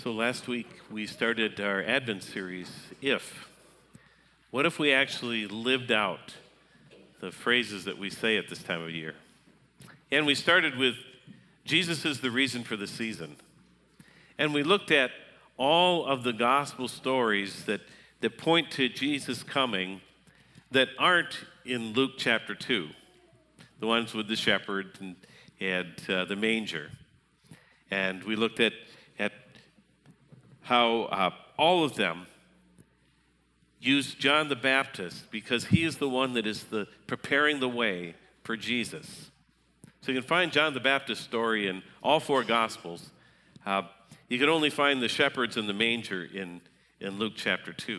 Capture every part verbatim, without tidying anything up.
So last week we started our Advent series, If. What if we actually lived out the phrases that we say at this time of year? And we started with, Jesus is the reason for the season. And we looked at all of the gospel stories that, that point to Jesus coming that aren't in Luke chapter two. The ones with the shepherd and, and uh, the manger. And we looked at, at how uh, all of them use John the Baptist because he is the one that is the preparing the way for Jesus. So you can find John the Baptist story in all four Gospels. Uh, you can only find the shepherds and the manger in, in Luke chapter two.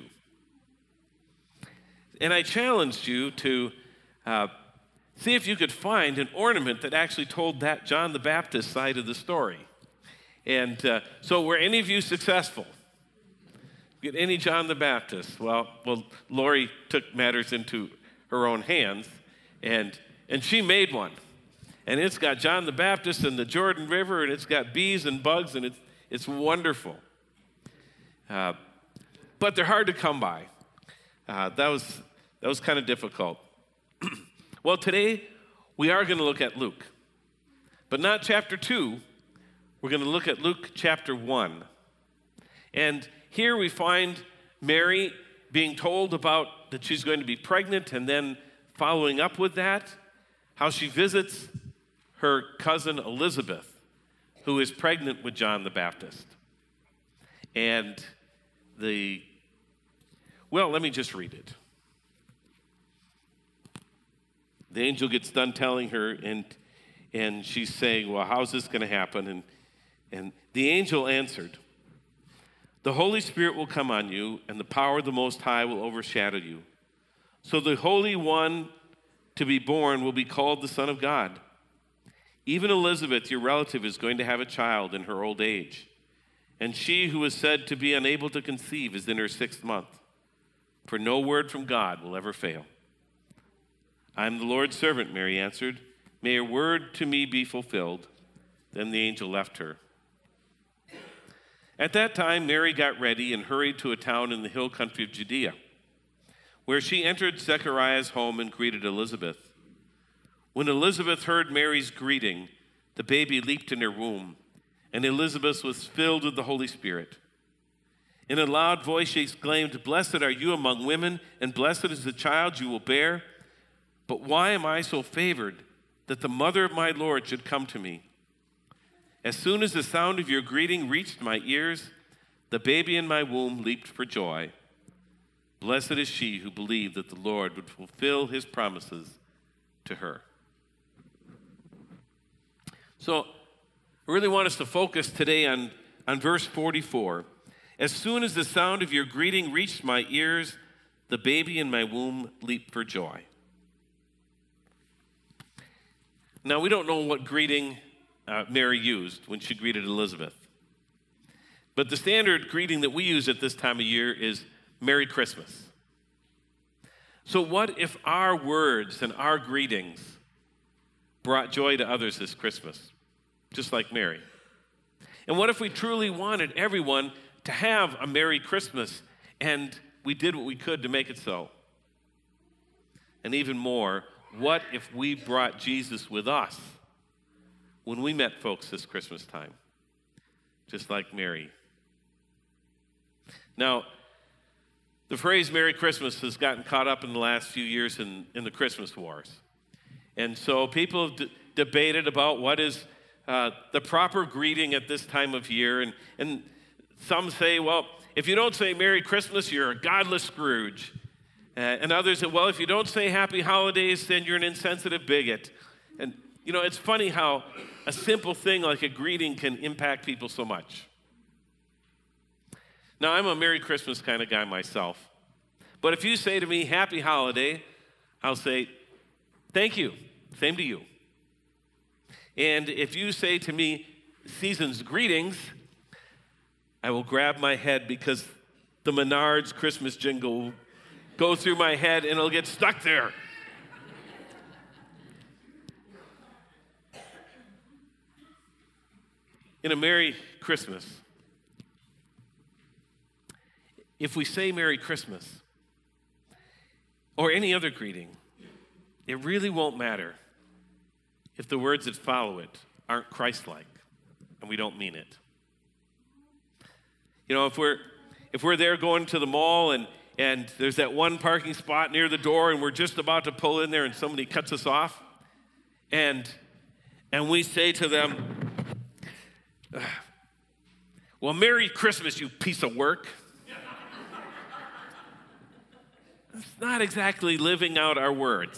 And I challenged you to uh, see if you could find an ornament that actually told that John the Baptist side of the story. And uh, so were any of you successful? Get any John the Baptist? Well, well, Lori took matters into her own hands, and and she made one. And it's got John the Baptist and the Jordan River, and it's got bees and bugs, and it's, it's wonderful. Uh, but they're hard to come by. Uh, that was, that was kind of difficult. Well, today we are going to look at Luke, but not chapter two. We're going to look at Luke chapter one. And here we find Mary being told about that she's going to be pregnant, and then following up with that, how she visits her cousin Elizabeth, who is pregnant with John the Baptist. And the, well, let me just read it. The angel gets done telling her, and and she's saying, well, how's this going to happen? And And the angel answered, the Holy Spirit will come on you, and the power of the Most High will overshadow you. So the Holy One to be born will be called the Son of God. Even Elizabeth, your relative, is going to have a child in her old age. And she who is said to be unable to conceive is in her sixth month. For no word from God will ever fail. I am the Lord's servant, Mary answered. May your word to me be fulfilled. Then the angel left her. At that time, Mary got ready and hurried to a town in the hill country of Judea, where she entered Zechariah's home and greeted Elizabeth. When Elizabeth heard Mary's greeting, the baby leaped in her womb, and Elizabeth was filled with the Holy Spirit. In a loud voice she exclaimed, blessed are you among women, and blessed is the child you will bear. But why am I so favored that the mother of my Lord should come to me? As soon as the sound of your greeting reached my ears, the baby in my womb leaped for joy. Blessed is she who believed that the Lord would fulfill his promises to her. So I really want us to focus today on, on verse forty-four. As soon as the sound of your greeting reached my ears, the baby in my womb leaped for joy. Now, we don't know what greeting Uh, Mary used when she greeted Elizabeth. But the standard greeting that we use at this time of year is Merry Christmas. So what if our words and our greetings brought joy to others this Christmas, just like Mary? And what if we truly wanted everyone to have a Merry Christmas and we did what we could to make it so? And even more, what if we brought Jesus with us when we met folks this Christmas time, just like Mary? Now, the phrase Merry Christmas has gotten caught up in the last few years in, in the Christmas wars. And so people have d- debated about what is uh, the proper greeting at this time of year. And, and some say, well, if you don't say Merry Christmas, you're a godless Scrooge. Uh, and others say, well, if you don't say Happy Holidays, then you're an insensitive bigot. And you know, it's funny how a simple thing like a greeting can impact people so much. Now, I'm a Merry Christmas kind of guy myself. But if you say to me, Happy Holiday, I'll say, thank you. Same to you. And if you say to me, Season's greetings, I will grab my head because the Menards Christmas jingle will go through my head and it'll get stuck there. In a Merry Christmas, if we say Merry Christmas or any other greeting, it really won't matter if the words that follow it aren't Christ-like and we don't mean it. You know, if we're if we're there going to the mall and, and there's that one parking spot near the door and we're just about to pull in there and somebody cuts us off, and and we say to them, well, Merry Christmas, you piece of work. It's not exactly living out our words.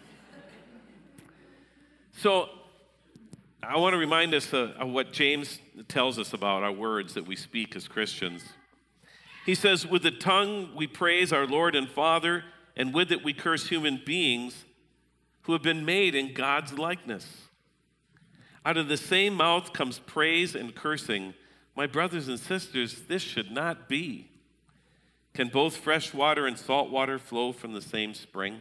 So I want to remind us of, of what James tells us about our words that we speak as Christians. He says, with the tongue we praise our Lord and Father, and with it we curse human beings who have been made in God's likeness. Out of the same mouth comes praise and cursing. My brothers and sisters, this should not be. Can both fresh water and salt water flow from the same spring?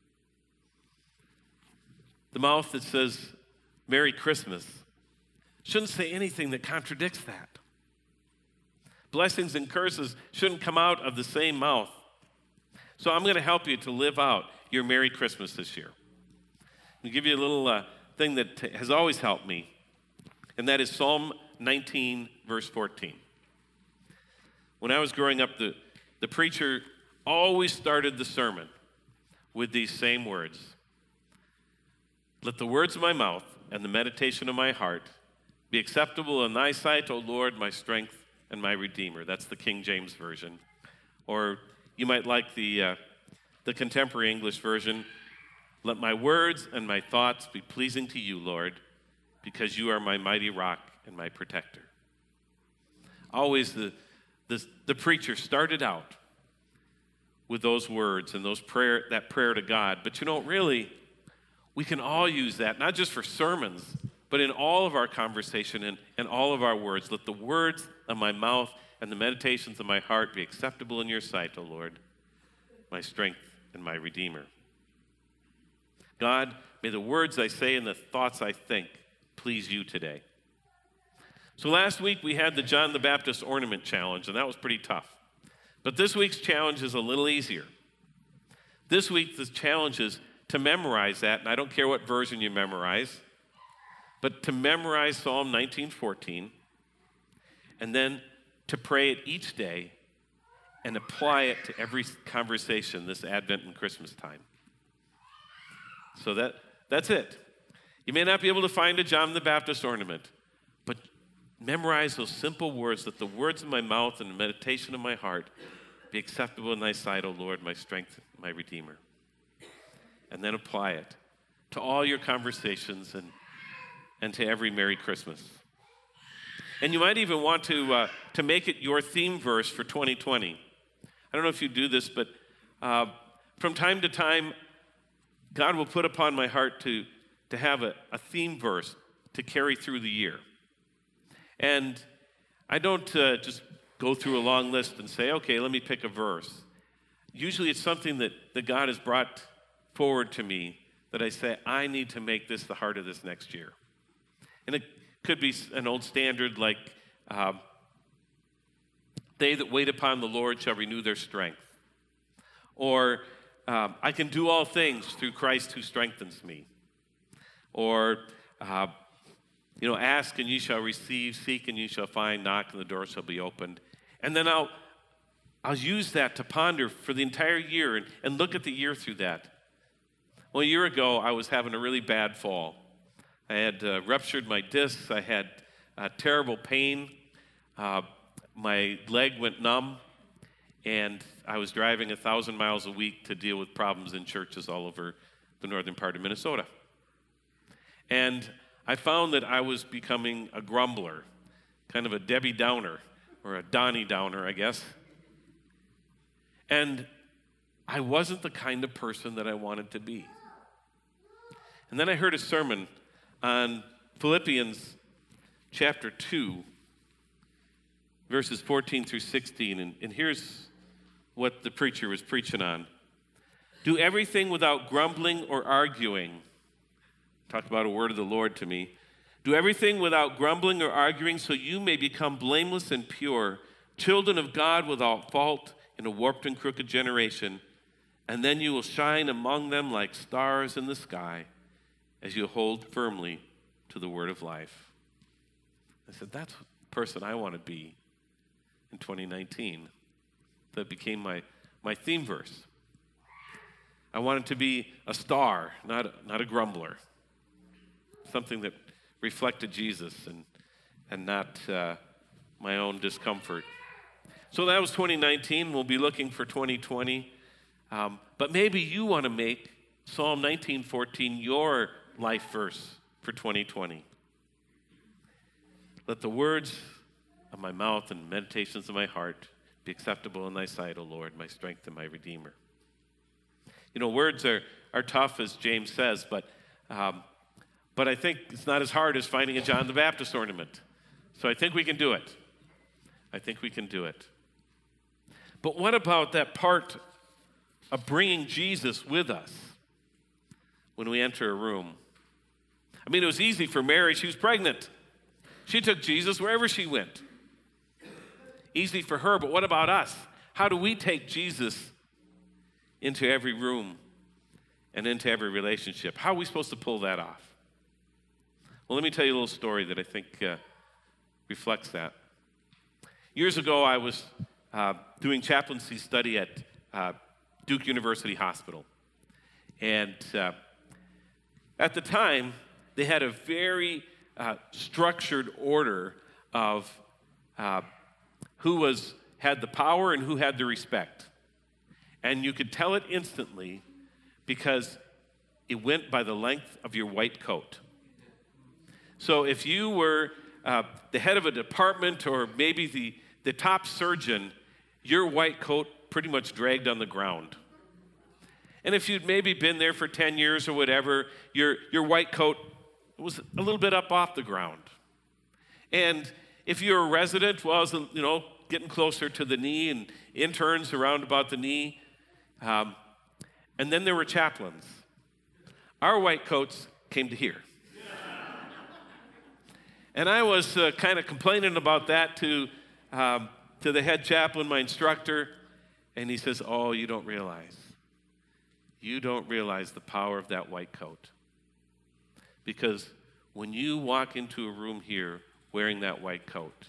The mouth that says Merry Christmas shouldn't say anything that contradicts that. Blessings and curses shouldn't come out of the same mouth. So I'm going to help you to live out your Merry Christmas this year. I'll give you a little uh, thing that t- has always helped me, and that is Psalm nineteen, verse fourteen. When I was growing up, the, the preacher always started the sermon with these same words. Let the words of my mouth and the meditation of my heart be acceptable in thy sight, O Lord, my strength and my Redeemer. That's the King James Version. Or you might like the, uh, the contemporary English version. Let my words and my thoughts be pleasing to you, Lord, because you are my mighty rock and my protector. Always the, the, the preacher started out with those words and those prayer, that prayer to God. But you know, really, we can all use that, not just for sermons, but in all of our conversation and, and all of our words. Let the words of my mouth and the meditations of my heart be acceptable in your sight, O Lord, my strength and my Redeemer. God, may the words I say and the thoughts I think please you today. So last week we had the John the Baptist Ornament Challenge, and that was pretty tough. But this week's challenge is a little easier. This week the challenge is to memorize that, and I don't care what version you memorize, but to memorize Psalm nineteen fourteen, and then to pray it each day and apply it to every conversation this Advent and Christmas time. So that that's it. You may not be able to find a John the Baptist ornament, but memorize those simple words. Let the words of my mouth and the meditation of my heart be acceptable in thy sight, O Lord, my strength, my Redeemer. And then apply it to all your conversations and, and to every Merry Christmas. And you might even want to, uh, to make it your theme verse for twenty twenty. I don't know if you do this, but uh, from time to time, God will put upon my heart to, to have a, a theme verse to carry through the year. And I don't uh, just go through a long list and say, okay, let me pick a verse. Usually it's something that, that God has brought forward to me that I say, I need to make this the heart of this next year. And it could be an old standard like, uh, they that wait upon the Lord shall renew their strength. Or, um, I can do all things through Christ who strengthens me. Or, uh, you know, ask and ye shall receive, seek and ye shall find, knock and the door shall be opened. And then I'll, I'll use that to ponder for the entire year and, and look at the year through that. Well, a year ago, I was having a really bad fall. I had uh, ruptured my discs. I had uh, terrible pain. Uh, my leg went numb, and I was driving a thousand miles a week to deal with problems in churches all over the northern part of Minnesota. And I found that I was becoming a grumbler, kind of a Debbie Downer, or a Donnie Downer, I guess. And I wasn't the kind of person that I wanted to be. And then I heard a sermon on Philippians chapter two, verses fourteen through sixteen, and, and here's what the preacher was preaching on. Do everything without grumbling or arguing. Talk about a word of the Lord to me. Do everything without grumbling or arguing so you may become blameless and pure, children of God without fault in a warped and crooked generation, and then you will shine among them like stars in the sky as you hold firmly to the word of life. I said, that's the person I want to be in twenty nineteen. That became my, my theme verse. I wanted to be a star, not a, not a grumbler. Something that reflected Jesus and, and not uh, my own discomfort. So that was twenty nineteen. We'll be looking for twenty twenty. Um, but maybe you want to make Psalm nineteen fourteen your life verse for twenty twenty. Let the words of my mouth and meditations of my heart be acceptable in thy sight, O Lord, my strength and my redeemer. You know, words are, are tough, as James says, but, um, but I think it's not as hard as finding a John the Baptist ornament. So I think we can do it. I think we can do it. But what about that part of bringing Jesus with us when we enter a room? I mean, it was easy for Mary. She was pregnant. She took Jesus wherever she went. Easy for her, but what about us? How do we take Jesus into every room and into every relationship? How are we supposed to pull that off? Well, let me tell you a little story that I think uh, reflects that. Years ago, I was uh, doing chaplaincy study at uh, Duke University Hospital. And uh, at the time, they had a very uh, structured order of uh, who was had the power and who had the respect. And you could tell it instantly because it went by the length of your white coat. So if you were uh, the head of a department or maybe the, the top surgeon, your white coat pretty much dragged on the ground. And if you'd maybe been there for ten years or whatever, your, your white coat was a little bit up off the ground. And if you're a resident, well, it was, you know, getting closer to the knee, and interns around about the knee. Um, and then there were chaplains. Our white coats came to here. And I was uh, kind of complaining about that to, um, to the head chaplain, my instructor, and he says, oh, you don't realize. You don't realize the power of that white coat. Because when you walk into a room here wearing that white coat,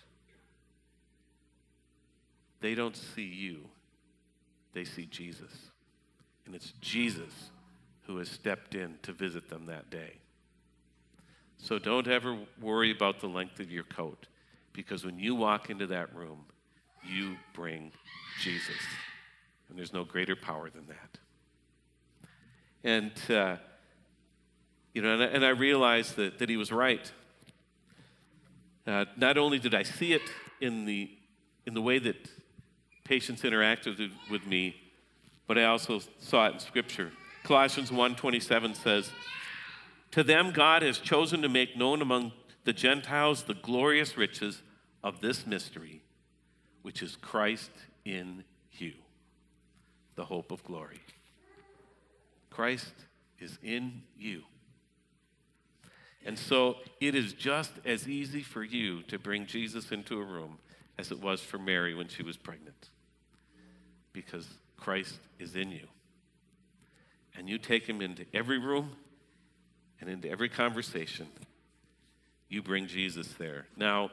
they don't see you, they see Jesus. And it's Jesus who has stepped in to visit them that day. So don't ever worry about the length of your coat, because when you walk into that room, you bring Jesus. And there's no greater power than that. And, uh, you know, and I, and I realized that, that he was right. Uh, not only did I see it in the, in the way that patients interacted with me, but I also saw it in Scripture. Colossians one twenty-seven says, to them God has chosen to make known among the Gentiles the glorious riches of this mystery, which is Christ in you, the hope of glory. Christ is in you. And so it is just as easy for you to bring Jesus into a room as it was for Mary when she was pregnant, because Christ is in you. And you take him into every room and into every conversation. You bring Jesus there. Now,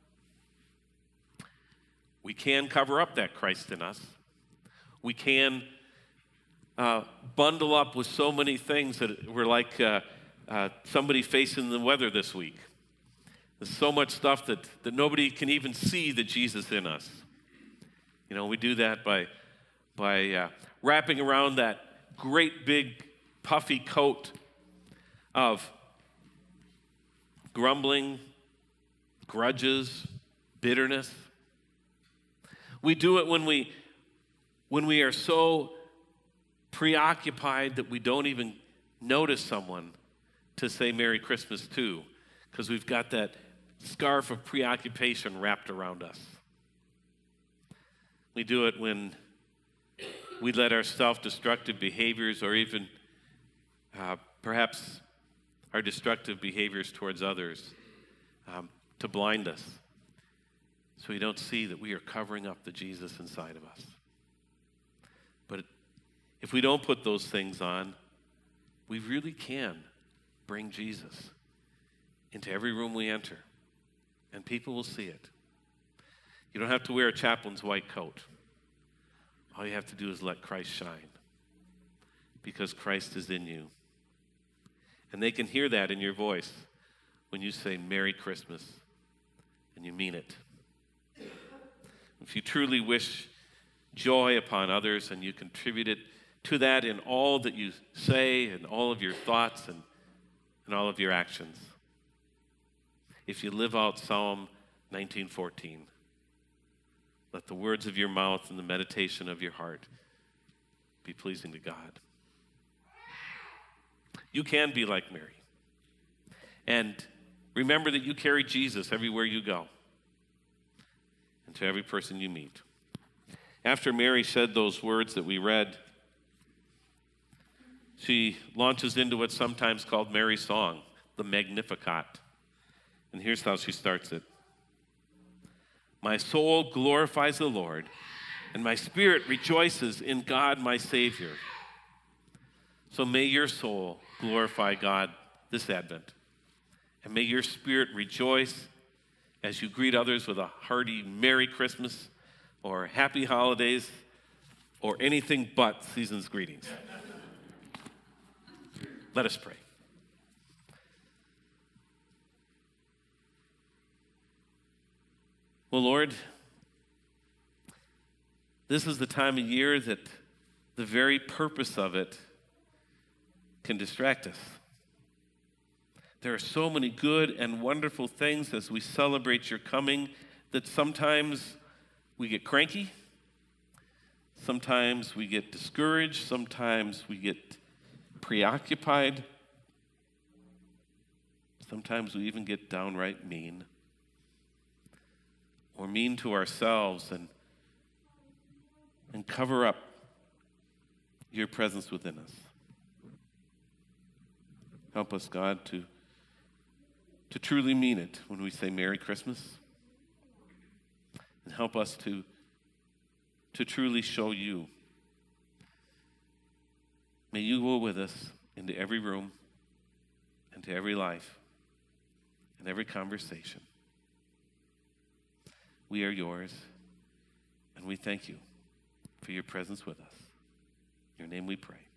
we can cover up that Christ in us. We can uh, bundle up with so many things that we're like uh, uh, somebody facing the weather this week. There's so much stuff that, that nobody can even see the Jesus in us. You know, we do that by, by uh, wrapping around that great big puffy coat of grumbling, grudges, bitterness. We do it when we when we are so preoccupied that we don't even notice someone to say Merry Christmas to, because we've got that scarf of preoccupation wrapped around us. We do it when we let our self-destructive behaviors, or even uh, perhaps our destructive behaviors towards others, um, to blind us, so we don't see that we are covering up the Jesus inside of us. if we don't put those things on, we really can bring Jesus into every room we enter, and people will see it. You don't have to wear a chaplain's white coat. All you have to do is let Christ shine, because Christ is in you. And they can hear that in your voice when you say Merry Christmas, and you mean it. If you truly wish joy upon others and you contribute it to that in all that you say and all of your thoughts and, and all of your actions, if you live out Psalm nineteen fourteen, let the words of your mouth and the meditation of your heart be pleasing to God. You can be like Mary. And remember that you carry Jesus everywhere you go and to every person you meet. After Mary said those words that we read, she launches into what's sometimes called Mary's song, the Magnificat. And here's how she starts it. My soul glorifies the Lord, and my spirit rejoices in God my Savior. So may your soul glorify God this Advent. And may your spirit rejoice as you greet others with a hearty Merry Christmas or Happy Holidays or anything but season's greetings. Let us pray. Well, Lord, this is the time of year that the very purpose of it can distract us. There are so many good and wonderful things as we celebrate your coming that sometimes we get cranky, sometimes we get discouraged, sometimes we get preoccupied, sometimes we even get downright mean. Or mean to ourselves and, and cover up your presence within us. Help us, God, to, to truly mean it when we say Merry Christmas. And help us to, to truly show you. May you go with us into every room, into every life, and every conversation. We are yours, and we thank you for your presence with us. In your name we pray.